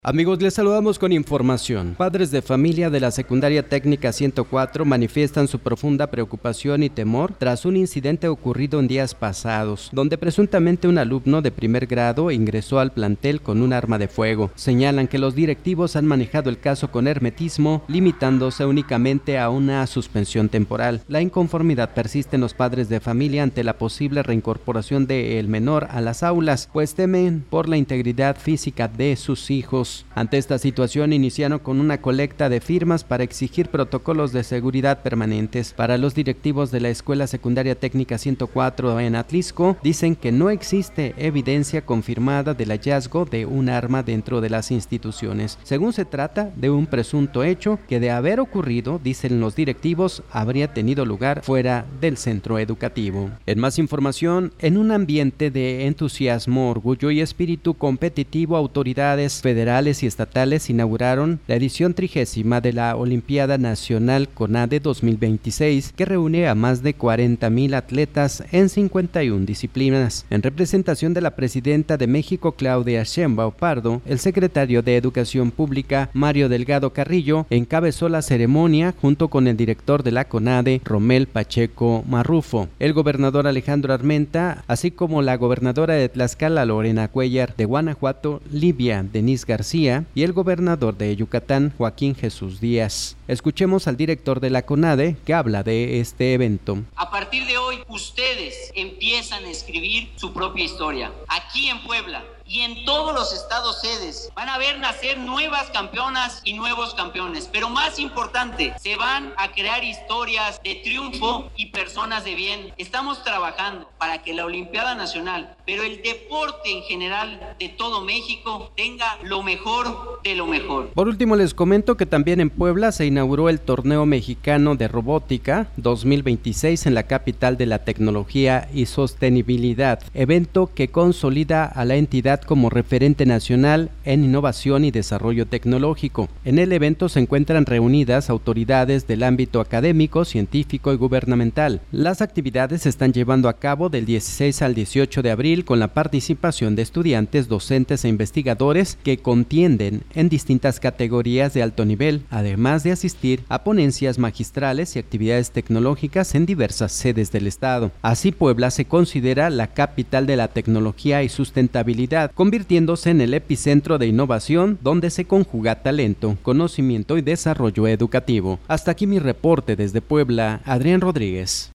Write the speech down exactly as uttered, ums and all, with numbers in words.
Amigos, les saludamos con información. Padres de familia de la Secundaria Técnica ciento cuatro manifiestan su profunda preocupación y temor tras un incidente ocurrido en días pasados, donde presuntamente un alumno de primer grado ingresó al plantel con un arma de fuego. Señalan que los directivos han manejado el caso con hermetismo, limitándose únicamente a una suspensión temporal. La inconformidad persiste en los padres de familia ante la posible reincorporación del menor a las aulas, pues temen por la integridad física de sus hijos. Ante esta situación, iniciaron con una colecta de firmas para exigir protocolos de seguridad permanentes. Para los directivos de la Escuela Secundaria Técnica ciento cuatro en Atlisco, dicen que no existe evidencia confirmada del hallazgo de un arma dentro de las instituciones. Según se trata de un presunto hecho que, de haber ocurrido, dicen los directivos, habría tenido lugar fuera del centro educativo. En más información, en un ambiente de entusiasmo, orgullo y espíritu competitivo, autoridades federales y estatales inauguraron la edición trigésima de la Olimpiada Nacional CONADE dos mil veintiséis, que reúne a más de cuarenta mil atletas en cincuenta y una disciplinas. En representación de la presidenta de México, Claudia Sheinbaum Pardo, el secretario de Educación Pública, Mario Delgado Carrillo, encabezó la ceremonia junto con el director de la CONADE, Romel Pacheco Marrufo, el gobernador Alejandro Armenta, así como la gobernadora de Tlaxcala, Lorena Cuellar, de Guanajuato, Livia Denise García, y el gobernador de Yucatán, Joaquín Jesús Díaz. Escuchemos al director de la CONADE, que habla de este evento. A partir de hoy, ustedes empiezan a escribir su propia historia. Aquí en Puebla y en todos los estados sedes van a ver nacer nuevas campeonas y nuevos campeones, pero más importante, se van a crear historias de triunfo y personas de bien. Estamos trabajando para que la Olimpiada Nacional, pero el deporte en general de todo México, tenga lo mejor de lo mejor. Por último, les comento que también en Puebla se inauguró el Torneo Mexicano de Robótica dos mil veintiséis en la capital de la tecnología y sostenibilidad, evento que consolida a la entidad como referente nacional en innovación y desarrollo tecnológico. En el evento se encuentran reunidas autoridades del ámbito académico, científico y gubernamental. Las actividades se están llevando a cabo del dieciséis al dieciocho de abril con la participación de estudiantes, docentes e investigadores que contienden en distintas categorías de alto nivel, además de asistir a ponencias magistrales y actividades tecnológicas en diversas sedes del estado. Así, Puebla se considera la capital de la tecnología y sustentabilidad, convirtiéndose en el epicentro de innovación donde se conjuga talento, conocimiento y desarrollo educativo. Hasta aquí mi reporte desde Puebla, Adrián Rodríguez.